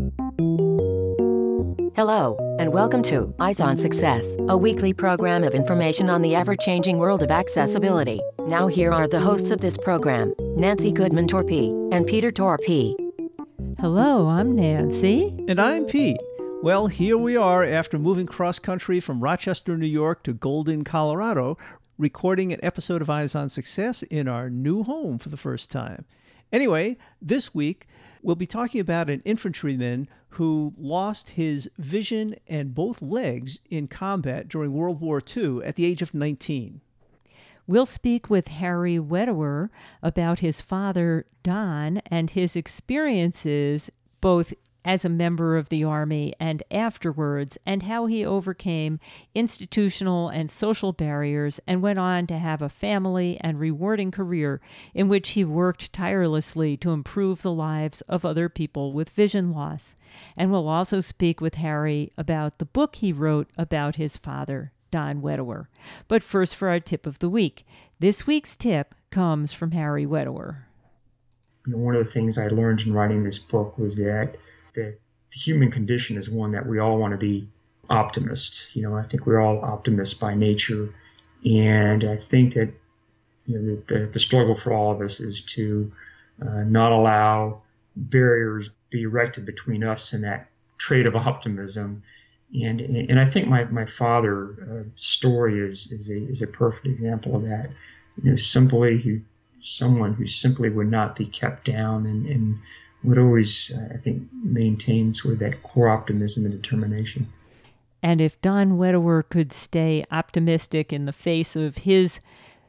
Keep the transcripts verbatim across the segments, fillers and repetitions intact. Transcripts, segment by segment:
Hello, and welcome to Eyes on Success, a weekly program of information on the ever-changing world of accessibility. Now here are the hosts of this program, Nancy Goodman-Torpey and Peter Torpey. Hello, I'm Nancy. And I'm Pete. Well, here we are after moving cross-country from Rochester, New York to Golden, Colorado, recording an episode of Eyes on Success in our new home for the first time. Anyway, this week, we'll be talking about an infantryman who lost his vision and both legs in combat during World War Two at the age of nineteen. We'll speak with Harry Wedewer about his father, Don, and his experiences both as a member of the Army and afterwards, and how he overcame institutional and social barriers and went on to have a family and rewarding career in which he worked tirelessly to improve the lives of other people with vision loss. And we'll also speak with Harry about the book he wrote about his father, Don Wedewer. But first, for our tip of the week. This week's tip comes from Harry Wedewer. You know, one of the things I learned in writing this book was that the human condition is one that we all want to be optimists. You know, I think we're all optimists by nature. And I think that, you know, the, the, the struggle for all of us is to uh, not allow barriers be erected between us and that trait of optimism. And and I think my, my father's uh, story is is a, is a perfect example of that. You know, simply who, someone who simply would not be kept down and, and would always, uh, I think, maintain sort of that core optimism and determination. And if Don Wedewer could stay optimistic in the face of his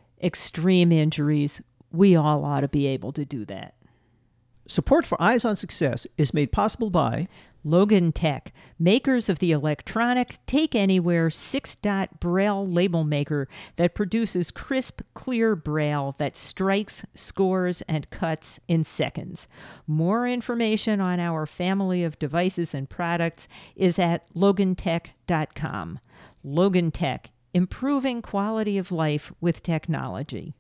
extreme injuries, we all ought to be able to do that. Support for Eyes on Success is made possible by Logan Tech, makers of the electronic Take Anywhere six-dot Braille label maker that produces crisp, clear Braille that strikes, scores, and cuts in seconds. More information on our family of devices and products is at logan tech dot com. Logan Tech, improving quality of life with technology.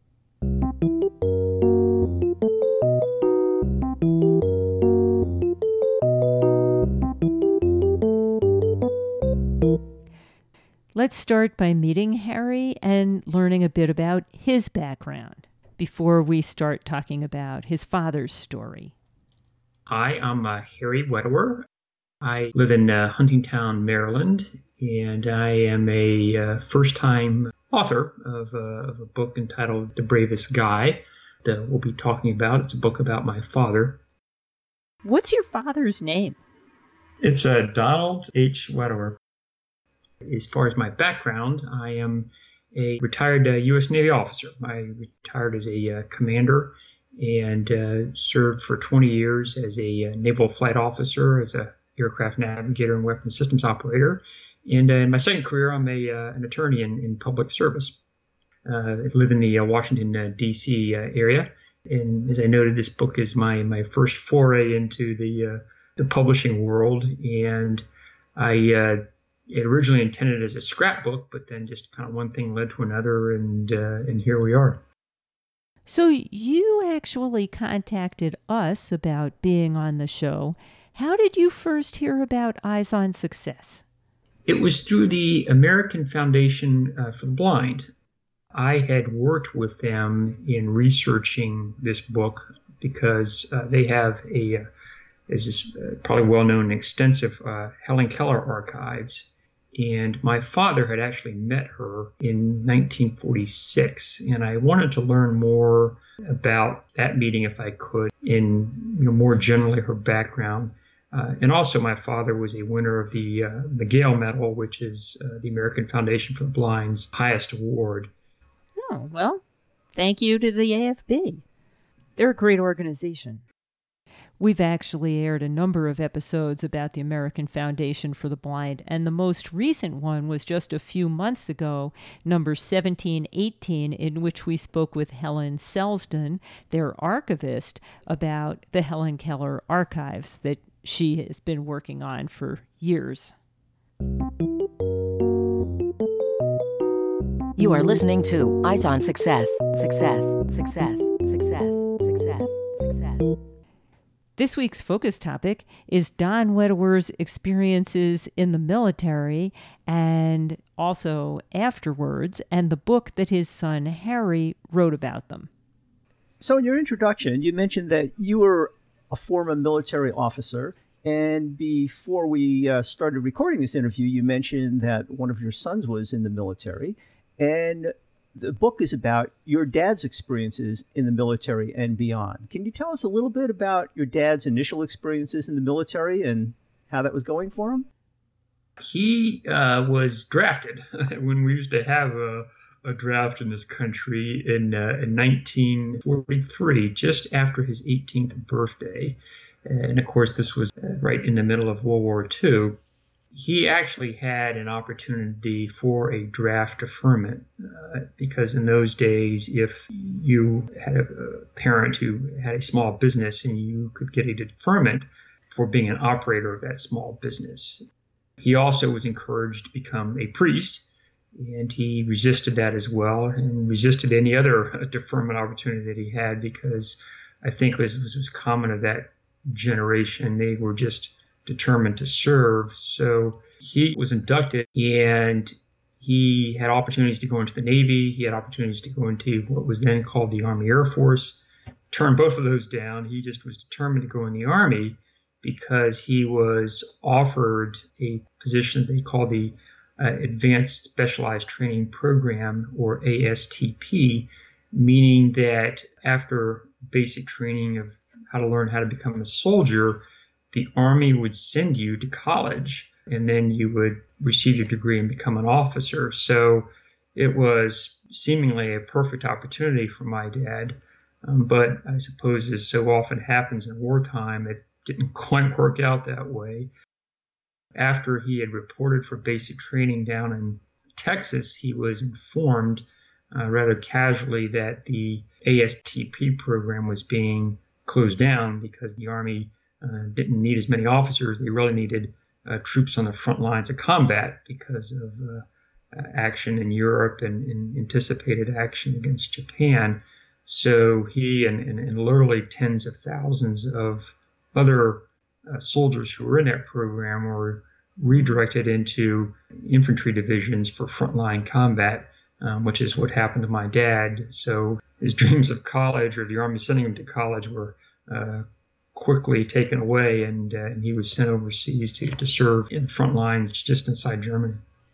Let's start by meeting Harry and learning a bit about his background before we start talking about his father's story. Hi, I'm uh, Harry Wedewer. I live in uh, Huntingtown, Maryland, and I am a uh, first-time author of, uh, of a book entitled The Bravest Guy that we'll be talking about. It's a book about my father. What's your father's name? It's uh, Donald H. Wedewer. As far as my background, I am a retired uh, U S Navy officer. I retired as a uh, commander and uh, served for twenty years as a uh, naval flight officer, as a aircraft navigator and weapons systems operator. And uh, in my second career, I'm a uh, an attorney in, in public service. Uh, I live in the uh, Washington, uh, D C uh, area. And as I noted, this book is my, my first foray into the, uh, the publishing world. And I uh, It originally intended as a scrapbook, but then just kind of one thing led to another, and uh, and here we are. So you actually contacted us about being on the show. How did you first hear about Eyes on Success? It was through the American Foundation uh, for the Blind. I had worked with them in researching this book because uh, they have a, uh, as is uh, probably well-known, extensive uh, Helen Keller archives. And my father had actually met her in nineteen forty-six, and I wanted to learn more about that meeting if I could, in you know, more generally her background. Uh, and also, my father was a winner of the uh, the Gale Medal, which is uh, the American Foundation for the Blind's highest award. Oh, well, thank you to the A F B. They're a great organization. We've actually aired a number of episodes about the American Foundation for the Blind, and the most recent one was just a few months ago, number seventeen eighteen, in which we spoke with Helen Selsdon, their archivist, about the Helen Keller archives that she has been working on for years. You are listening to Eyes on Success. Success, success, success, success, success. This week's focus topic is Don Wedewer's experiences in the military and also afterwards, and the book that his son Harry wrote about them. So in your introduction, you mentioned that you were a former military officer, and before we uh, started recording this interview, you mentioned that one of your sons was in the military, and the book is about your dad's experiences in the military and beyond. Can you tell us a little bit about your dad's initial experiences in the military and how that was going for him? He uh, was drafted when we used to have a, a draft in this country in, uh, in nineteen forty-three, just after his eighteenth birthday. And of course, this was right in the middle of World War Two. He actually had an opportunity for a draft deferment uh, because in those days, if you had a, a parent who had a small business and you could get a deferment for being an operator of that small business. He also was encouraged to become a priest, and he resisted that as well and resisted any other deferment opportunity that he had because I think it was, it was common of that generation. They were just determined to serve. So he was inducted and he had opportunities to go into the Navy. He had opportunities to go into what was then called the Army Air Force. Turned both of those down. He just was determined to go in the Army because he was offered a position they call the uh, Advanced Specialized Training Program, or A S T P, meaning that after basic training of how to learn how to become a soldier, the Army would send you to college, and then you would receive your degree and become an officer. So it was seemingly a perfect opportunity for my dad. Um, but I suppose, as so often happens in wartime, it didn't quite work out that way. After he had reported for basic training down in Texas, he was informed uh, rather casually that the A S T P program was being closed down because the Army Uh, didn't need as many officers. They really needed uh, troops on the front lines of combat because of uh, uh, action in Europe and, and anticipated action against Japan. So he and, and, and literally tens of thousands of other uh, soldiers who were in that program were redirected into infantry divisions for frontline combat, um, which is what happened to my dad. So his dreams of college, or the Army sending him to college, were uh, quickly taken away, and, uh, and he was sent overseas to, to serve in the front lines just inside Germany.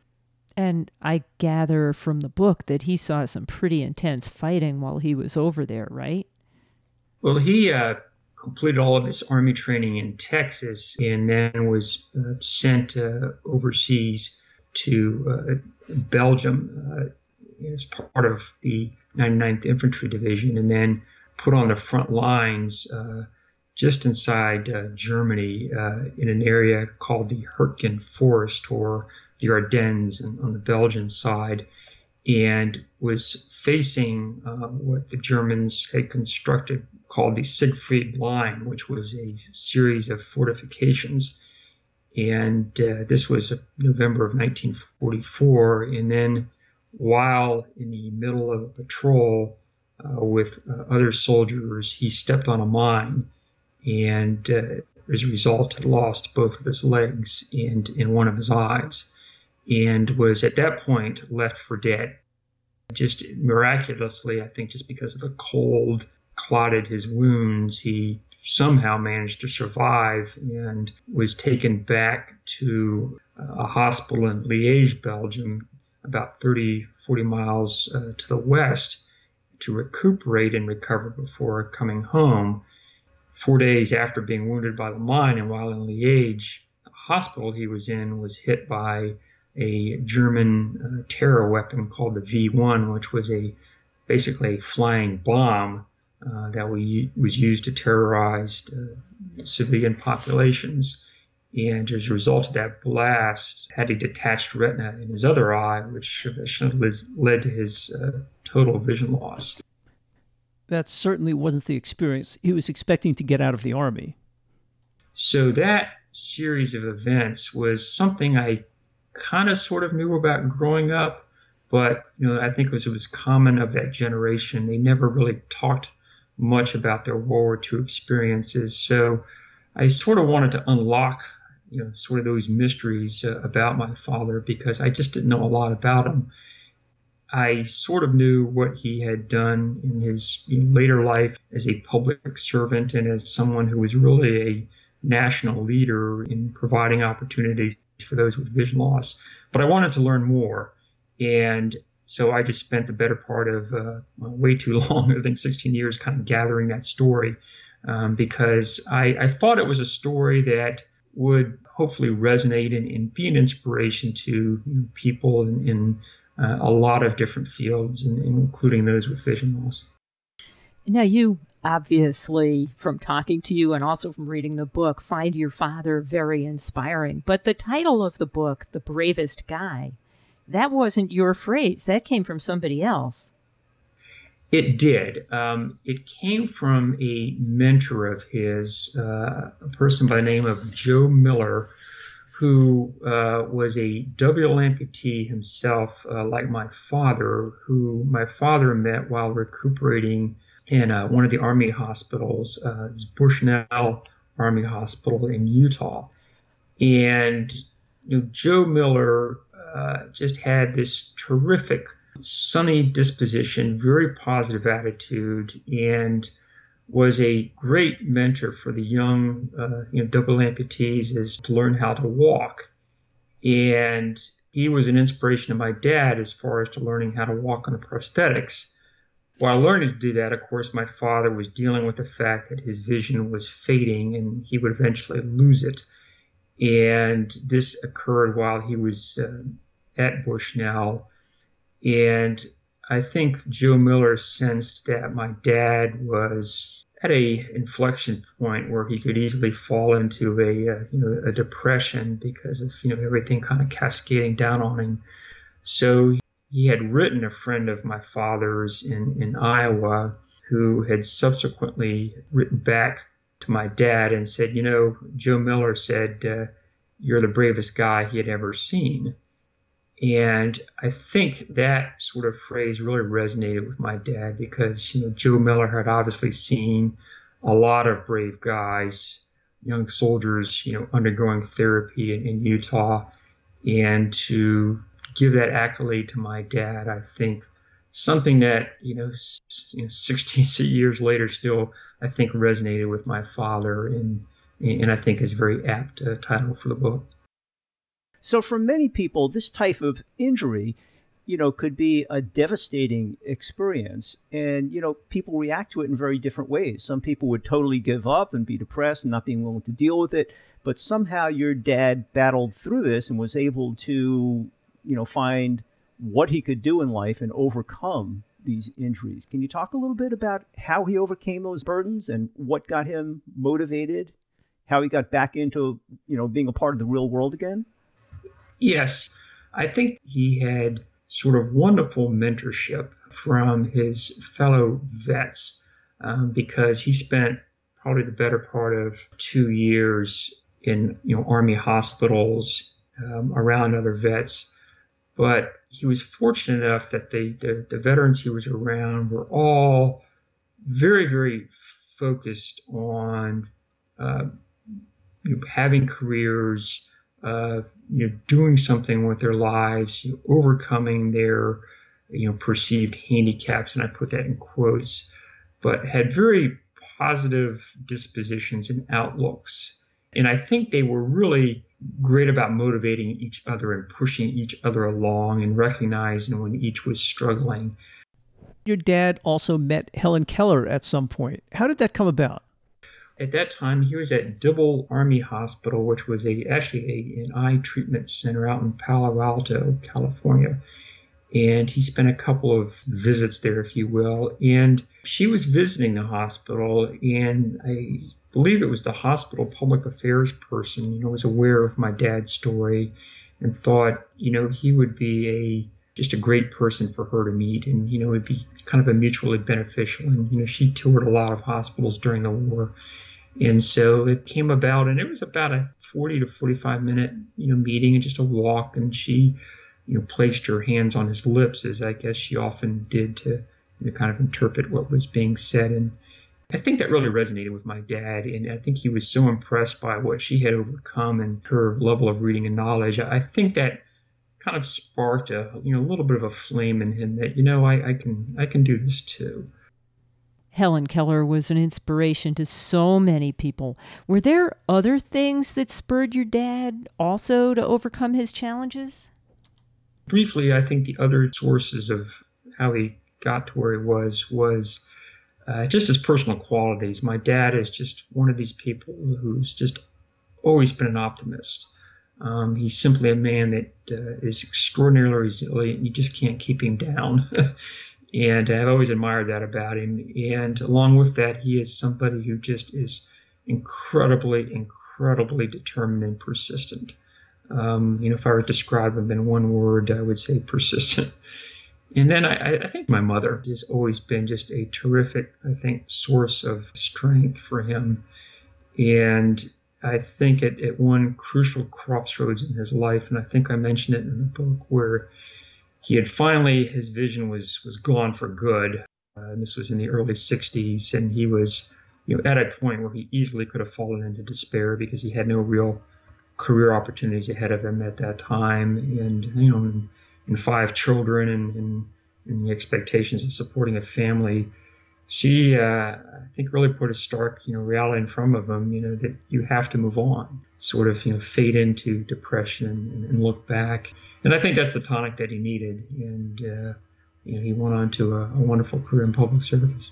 And I gather from the book that he saw some pretty intense fighting while he was over there, right? Well, he uh, completed all of his Army training in Texas and then was uh, sent uh, overseas to uh, Belgium uh, as part of the ninety-ninth Infantry Division, and then put on the front lines uh, just inside uh, Germany uh, in an area called the Hurtgen Forest, or the Ardennes on, on the Belgian side, and was facing uh, what the Germans had constructed called the Siegfried Line, which was a series of fortifications. And uh, this was November of nineteen forty-four. And then while in the middle of a patrol uh, with uh, other soldiers, he stepped on a mine, and uh, as a result had lost both of his legs and, and one of his eyes, and was at that point left for dead. Just miraculously, I think just because of the cold clotted his wounds, he somehow managed to survive and was taken back to a hospital in Liège, Belgium, about thirty, forty miles uh, to the west, to recuperate and recover before coming home. Four days after being wounded by the mine, and while in Liège, the hospital he was in was hit by a German uh, terror weapon called the V one, which was a basically a flying bomb uh, that we, was used to terrorize uh, civilian populations. And as a result of that blast, had a detached retina in his other eye, which eventually led to his uh, total vision loss. That certainly wasn't the experience he was expecting to get out of the Army. So that series of events was something I kind of sort of knew about growing up, but you know, I think it was, it was common of that generation. They never really talked much about their World War Two experiences. So I sort of wanted to unlock, you know, sort of those mysteries uh, about my father because I just didn't know a lot about him. I sort of knew what he had done in his you know, later life as a public servant and as someone who was really a national leader in providing opportunities for those with vision loss. But I wanted to learn more. And so I just spent the better part of uh, way too long, I think sixteen years, kind of gathering that story um, because I, I thought it was a story that would hopefully resonate and, and be an inspiration to you know, people in, in uh, a lot of different fields, and, including those with vision loss. Now, you obviously, from talking to you and also from reading the book, find your father very inspiring. But the title of the book, The Bravest Guy, that wasn't your phrase. That came from somebody else. It did. Um, it came from a mentor of his, uh, a person by the name of Joe Miller, who uh, was a W L amputee himself, uh, like my father, who my father met while recuperating in uh, one of the Army hospitals, uh, Bushnell Army Hospital in Utah. And you know, Joe Miller uh, just had this terrific, sunny disposition, very positive attitude, and was a great mentor for the young, uh, you know, double amputees as to learn how to walk. And he was an inspiration to my dad as far as to learning how to walk on the prosthetics. While learning to do that, of course, my father was dealing with the fact that his vision was fading and he would eventually lose it. And this occurred while he was uh, at Bushnell. And I think Joe Miller sensed that my dad was at a inflection point where he could easily fall into a uh, you know a depression because of you know everything kind of cascading down on him. So he had written a friend of my father's in, in Iowa who had subsequently written back to my dad and said, you know, Joe Miller said, uh, you're the bravest guy he had ever seen. And I think that sort of phrase really resonated with my dad because, you know, Joe Miller had obviously seen a lot of brave guys, young soldiers, you know, undergoing therapy in, in Utah. And to give that accolade to my dad, I think something that, you know, s- you know sixteen years later still, I think resonated with my father and, and I think is a very apt uh, title for the book. So for many people, this type of injury, you know, could be a devastating experience. And, you know, people react to it in very different ways. Some people would totally give up and be depressed and not being willing to deal with it. But somehow your dad battled through this and was able to, you know, find what he could do in life and overcome these injuries. Can you talk a little bit about how he overcame those burdens and what got him motivated, how he got back into, you know, being a part of the real world again? Yes, I think he had sort of wonderful mentorship from his fellow vets um, because he spent probably the better part of two years in you know Army hospitals um, around other vets. But he was fortunate enough that they, the, the veterans he was around were all very, very focused on uh, you know, having careers, uh, you know, doing something with their lives, you know, overcoming their, you know, perceived handicaps, and I put that in quotes, but had very positive dispositions and outlooks. And I think they were really great about motivating each other and pushing each other along and recognizing when each was struggling. Your dad also met Helen Keller at some point. How did that come about? At that time, he was at Dibble Army Hospital, which was a actually a, an eye treatment center out in Palo Alto, California. And he spent a couple of visits there, if you will. And she was visiting the hospital, and I believe it was the hospital public affairs person, you know, was aware of my dad's story and thought, you know, he would be a just a great person for her to meet, and you know, it'd be kind of a mutually beneficial. And you know, she toured a lot of hospitals during the war. And so it came about, and it was about a forty to forty-five minute, you know, meeting and just a walk. And she, you know, placed her hands on his lips, as I guess she often did to, you know, kind of interpret what was being said. And I think that really resonated with my dad, and I think he was so impressed by what she had overcome and her level of reading and knowledge. I think that kind of sparked a you know a little bit of a flame in him that you know I, I can I can do this too. Helen Keller was an inspiration to so many people. Were there other things that spurred your dad also to overcome his challenges? Briefly, I think the other sources of how he got to where he was was uh, just his personal qualities. My dad is just one of these people who's just always been an optimist. Um, he's simply a man that uh, is extraordinarily resilient. You just can't keep him down. And I've always admired that about him. And along with that, he is somebody who just is incredibly, incredibly determined and persistent. Um, you know, if I were to describe him in one word, I would say persistent. And then I, I think my mother has always been just a terrific, I think, source of strength for him. And I think at, at one crucial crossroads in his life, and I think I mentioned it in the book, where he had finally, his vision was was gone for good. Uh, and this was in the early sixties, and he was, you know, at a point where he easily could have fallen into despair because he had no real career opportunities ahead of him at that time, and you know, and, and five children, and, and, and the expectations of supporting a family. She, uh, I think, really put a stark, you know, reality in front of him, you know, that you have to move on, sort of, you know, fade into depression and, and look back. And I think that's the tonic that he needed. And, uh, you know, he went on to a, a wonderful career in public service.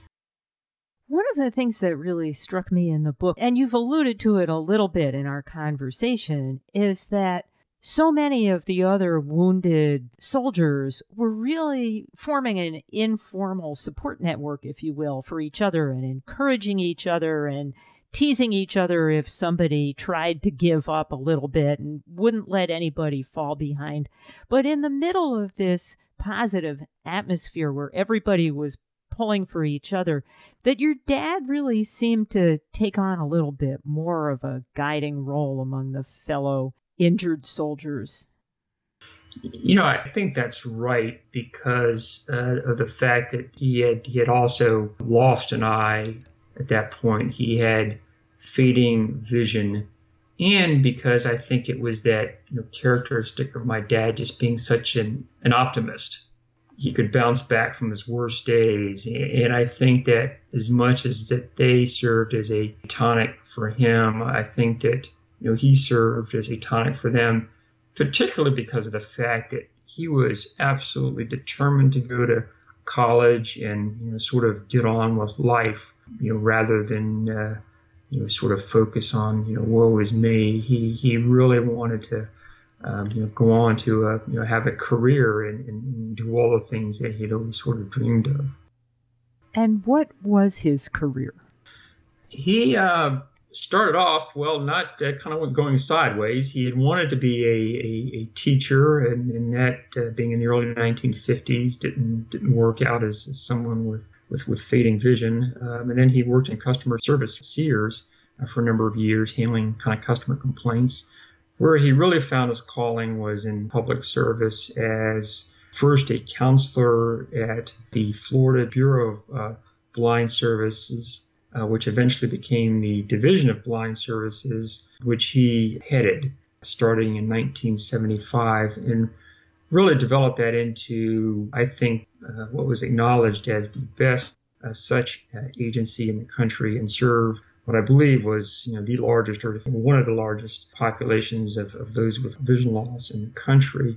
One of the things that really struck me in the book, and you've alluded to it a little bit in our conversation, is that so many of the other wounded soldiers were really forming an informal support network, if you will, for each other and encouraging each other and teasing each other if somebody tried to give up a little bit and wouldn't let anybody fall behind. But in the middle of this positive atmosphere where everybody was pulling for each other, that your dad really seemed to take on a little bit more of a guiding role among the fellow injured soldiers. You know, I think that's right because uh, of the fact that he had he had also lost an eye at that point. He had fading vision, and because I think it was that you know characteristic of my dad just being such an, an optimist. He could bounce back from his worst days, and I think that as much as that they served as a tonic for him, I think that you know, he served as a tonic for them, particularly because of the fact that he was absolutely determined to go to college and you know, sort of get on with life, you know, rather than uh, you know, sort of focus on you know, woe is me. He he really wanted to um, you know, go on to uh, you know, have a career and, and do all the things that he'd always sort of dreamed of. And what was his career? He. Uh, Started off, well, not uh, kind of going sideways. He had wanted to be a, a, a teacher, and, and that uh, being in the early nineteen fifties didn't didn't work out as, as someone with, with, with fading vision. Um, and then he worked in customer service at Sears uh, for a number of years, handling kind of customer complaints. Where he really found his calling was in public service as first a counselor at the Florida Bureau of uh, Blind Services, Uh, which eventually became the Division of Blind Services, which he headed starting in nineteen seventy-five, and really developed that into, I think, uh, what was acknowledged as the best uh, such uh, agency in the country, and served what I believe was, you know, the largest or one of the largest populations of, of those with vision loss in the country.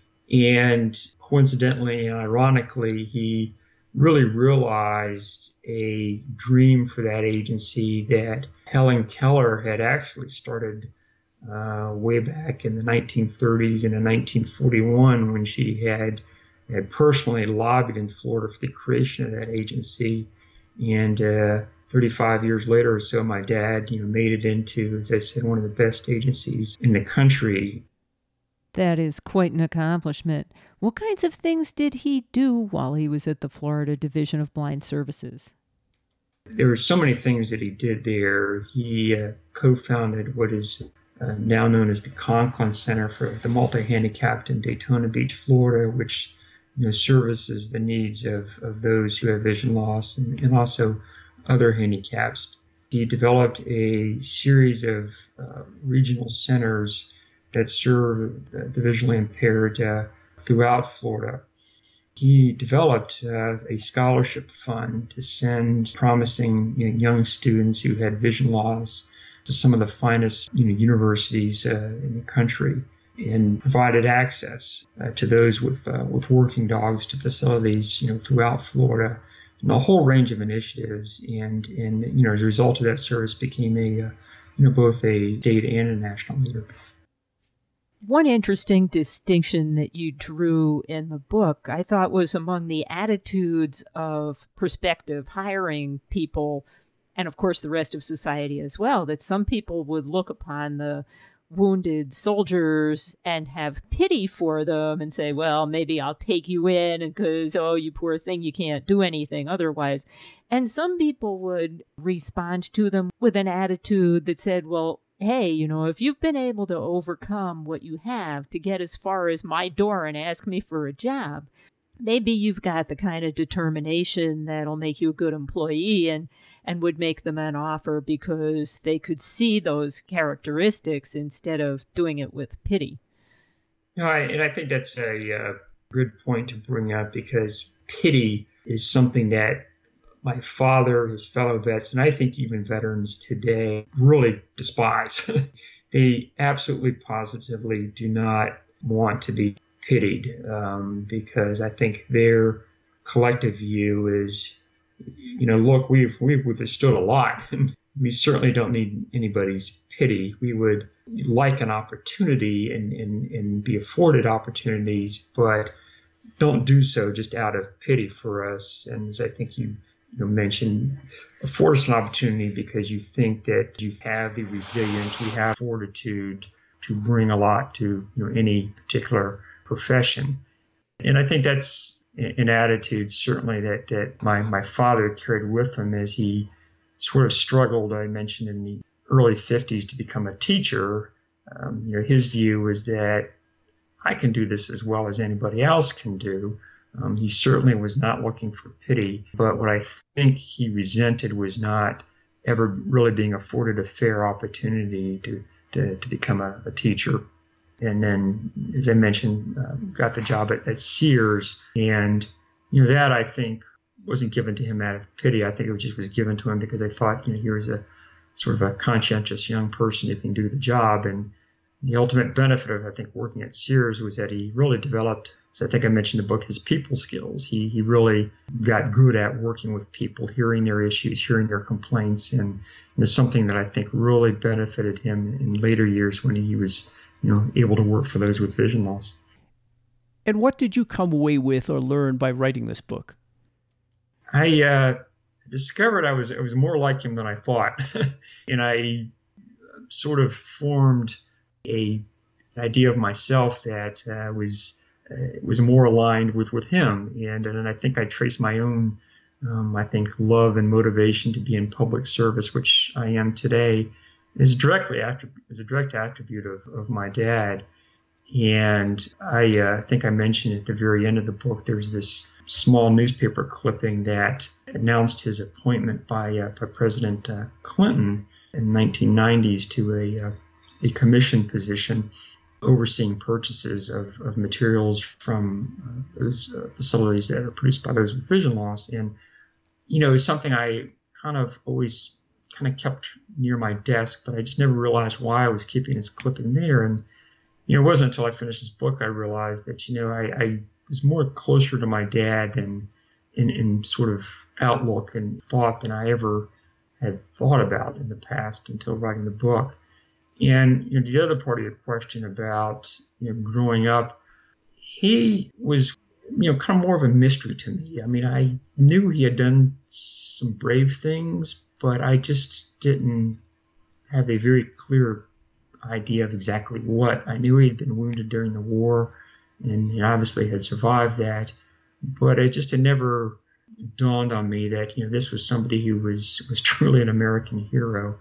And coincidentally and ironically, he really realized a dream for that agency that Helen Keller had actually started uh, way back in the nineteen thirties and in nineteen forty-one when she had, had personally lobbied in Florida for the creation of that agency. And uh, thirty-five years later or so, my dad, you know, made it into, as I said, one of the best agencies in the country. That is quite an accomplishment. What kinds of things did he do while he was at the Florida Division of Blind Services? There were so many things that he did there. He uh, co-founded what is uh, now known as the Conklin Center for the Multi-Handicapped in Daytona Beach, Florida, which you know services the needs of, of those who have vision loss, and, and also other handicaps. He developed a series of uh, regional centers that serve the visually impaired uh, throughout Florida. He developed uh, a scholarship fund to send promising you know, young students who had vision loss to some of the finest you know, universities uh, in the country, and provided access uh, to those with uh, with working dogs to facilities you know throughout Florida, and a whole range of initiatives. And and you know as a result of that service, became a uh, you know both a state and a national leader. One interesting distinction that you drew in the book, I thought, was among the attitudes of prospective hiring people, and of course the rest of society as well, that some people would look upon the wounded soldiers and have pity for them and say, well, maybe I'll take you in because, oh, you poor thing, you can't do anything otherwise. And some people would respond to them with an attitude that said, well, hey, you know, if you've been able to overcome what you have to get as far as my door and ask me for a job, maybe you've got the kind of determination that'll make you a good employee, and, and would make them an offer because they could see those characteristics instead of doing it with pity. No, I, and I think that's a uh, good point to bring up, because pity is something that my father, his fellow vets, and I think even veterans today really despise. They absolutely positively do not want to be pitied, um, because I think their collective view is, you know, look, we've we've withstood a lot. We certainly don't need anybody's pity. We would like an opportunity and, and, and be afforded opportunities, but don't do so just out of pity for us. And as I think you You know, mention, afford us an opportunity because you think that you have the resilience, we have fortitude to bring a lot to you know, any particular profession. And I think that's an attitude certainly that, that my, my father carried with him as he sort of struggled, I mentioned, in the early fifties to become a teacher. Um, you know, his view was that I can do this as well as anybody else can do. Um, he certainly was not looking for pity, but what I think he resented was not ever really being afforded a fair opportunity to, to, to become a, a teacher. And then, as I mentioned, uh, got the job at, at Sears, and you know that I think wasn't given to him out of pity. I think it just was given to him because I thought, you know, here was a sort of a conscientious young person who can do the job. And the ultimate benefit of, I think, working at Sears was that he really developed, so I think I mentioned in the book, his people skills. He he really got good at working with people, hearing their issues, hearing their complaints, and, and it's something that I think really benefited him in later years when he was, you know, able to work for those with vision loss. And what did you come away with or learn by writing this book? I uh, discovered I was I was more like him than I thought, and I sort of formed a an idea of myself that uh, was. Uh, was more aligned with, with him. And, and I think I traced my own, um, I think, love and motivation to be in public service, which I am today, is directly attribute, is a direct attribute of, of my dad. And I uh, think I mentioned at the very end of the book, there's this small newspaper clipping that announced his appointment by, uh, by President uh, Clinton in the nineteen nineties to a, uh, a commission position overseeing purchases of, of materials from uh, those uh, facilities that are produced by those with vision loss. And, you know, it's something I kind of always kind of kept near my desk, but I just never realized why I was keeping this clipping there. And, you know, it wasn't until I finished this book I realized that, you know, I, I was more closer to my dad than in, in sort of outlook and thought than I ever had thought about in the past until writing the book. And you know, the other part of your question about you know, growing up, he was you know kind of more of a mystery to me. I mean, I knew he had done some brave things, but I just didn't have a very clear idea of exactly what. I knew he had been wounded during the war, and he obviously had survived that, but it just had never dawned on me that you know this was somebody who was was truly an American hero.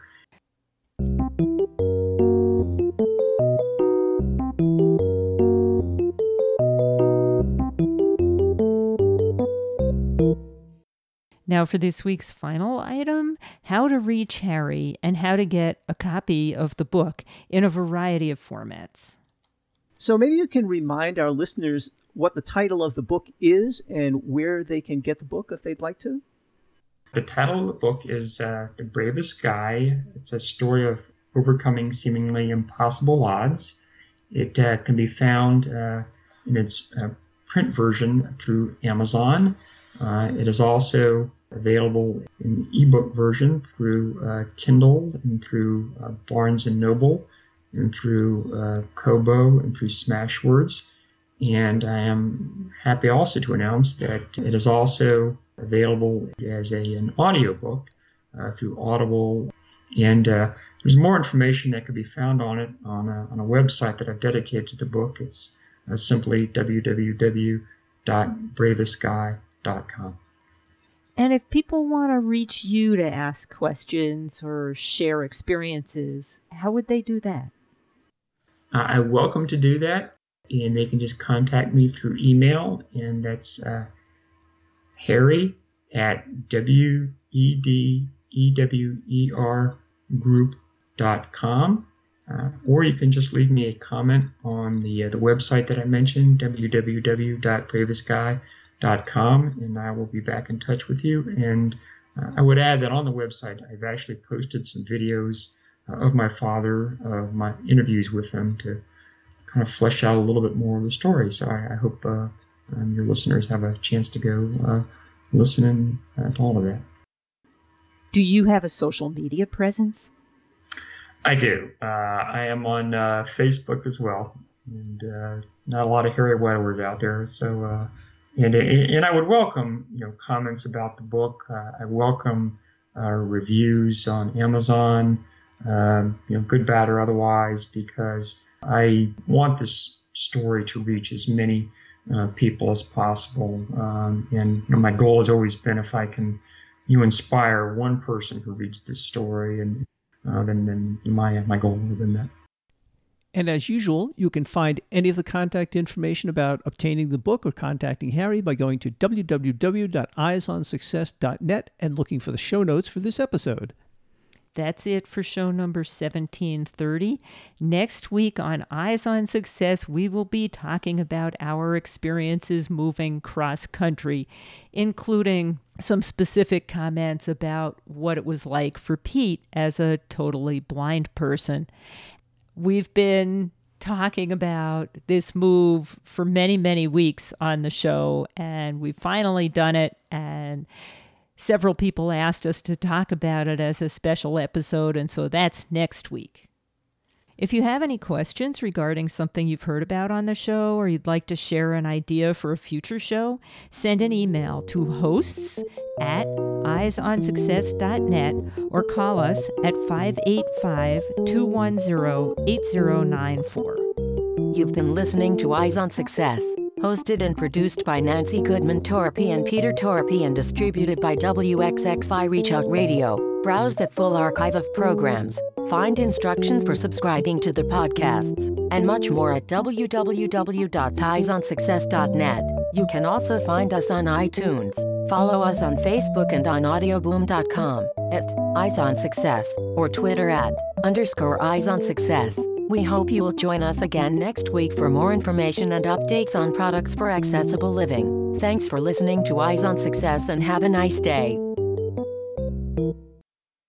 Now for this week's final item, how to reach Harry and how to get a copy of the book in a variety of formats. So maybe you can remind our listeners what the title of the book is and where they can get the book if they'd like to. The title of the book is uh, The Bravest Guy. It's a story of overcoming seemingly impossible odds. It uh, can be found uh, in its uh, print version through Amazon. Uh, it is also available in ebook version through uh, Kindle and through uh, Barnes and Noble and through uh, Kobo and through Smashwords. And I am happy also to announce that it is also available as a, an audiobook uh, through Audible. And uh, there's more information that can be found on it on a, on a website that I've dedicated to the book. It's uh, simply w w w dot bravest guy dot com. And if people want to reach you to ask questions or share experiences, how would they do that? Uh, I welcome to do that. And they can just contact me through email, and that's uh, Harry at wedewer group dot com. Uh, or you can just leave me a comment on the uh, the website that I mentioned, w w w dot bravest guy dot com, and I will be back in touch with you. And uh, I would add that on the website, I've actually posted some videos uh, of my father, of my interviews with him, to kind of flesh out a little bit more of the story. So I, I hope uh, um, your listeners have a chance to go uh, listen uh, to all of that. Do you have a social media presence? I do. Uh, I am on uh, Facebook as well, and uh, not a lot of Harry Wedowers out there. So, uh, and and I would welcome you know comments about the book. Uh, I welcome uh, reviews on Amazon, um, you know, good, bad, or otherwise, because I want this story to reach as many uh, people as possible. Um, and you know, my goal has always been, if I can you inspire one person who reads this story, and uh, then, then my, my goal will have been met. And as usual, you can find any of the contact information about obtaining the book or contacting Harry by going to w w w dot eyes on success dot net and looking for the show notes for this episode. That's it for show number seventeen thirty. Next week on Eyes on Success, we will be talking about our experiences moving cross-country, including some specific comments about what it was like for Pete as a totally blind person. We've been talking about this move for many, many weeks on the show, and we've finally done it, and several people asked us to talk about it as a special episode, and so that's next week. If you have any questions regarding something you've heard about on the show, or you'd like to share an idea for a future show, send an email to hosts at eyes on success dot net or call us at five eight five, two one zero, eight zero nine four. You've been listening to Eyes on Success, hosted and produced by Nancy Goodman Torpy and Peter Torpy and distributed by W X X I Reach Out Radio. Browse the full archive of programs, find instructions for subscribing to the podcasts, and much more at w w w dot eyes on success dot net. You can also find us on iTunes. Follow us on Facebook and on audioboom dot com, at Eyes on Success, or Twitter at underscore Eyes on Success. We hope you will join us again next week for more information and updates on products for accessible living. Thanks for listening to Eyes on Success and have a nice day.